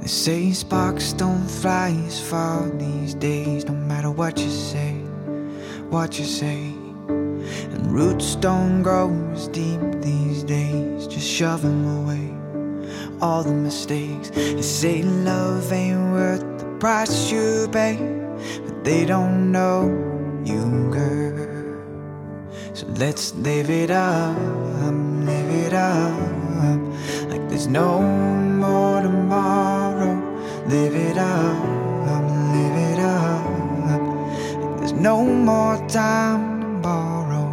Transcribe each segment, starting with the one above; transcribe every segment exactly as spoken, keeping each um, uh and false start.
They say sparks don't fly as far these days, no matter what you say, what you say. And roots don't grow as deep these days, just shoving away all the mistakes. They say love ain't worth the price you pay, but they don't know you, girl. So let's live it up, live it up, like there's no more tomorrow. Live it up, live it up, like there's no more time to borrow.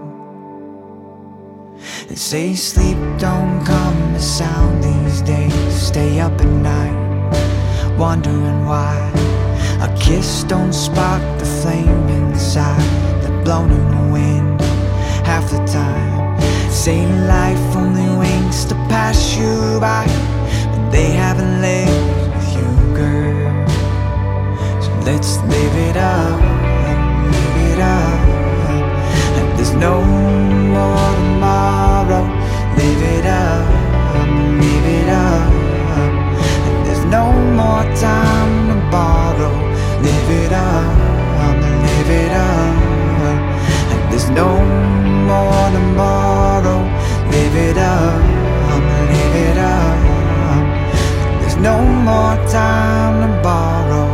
They say sleep don't come to sound these days. Stay up at night, wondering why a kiss don't spark the flame inside. They're blown in the wind half the time. Say life only waits to pass you by, but they haven't lived with you, girl. So let's live it up, live it up, like there's no more tomorrow. Live it up, live it up, like there's no more time to borrow. Live it up, live it up, like there's no more tomorrow. Live it up, live it up, like there's no more time to borrow.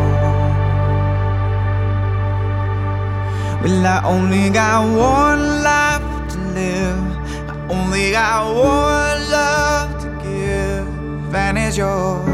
Well, I only got one life to live, I only got one love to give, and it's yours.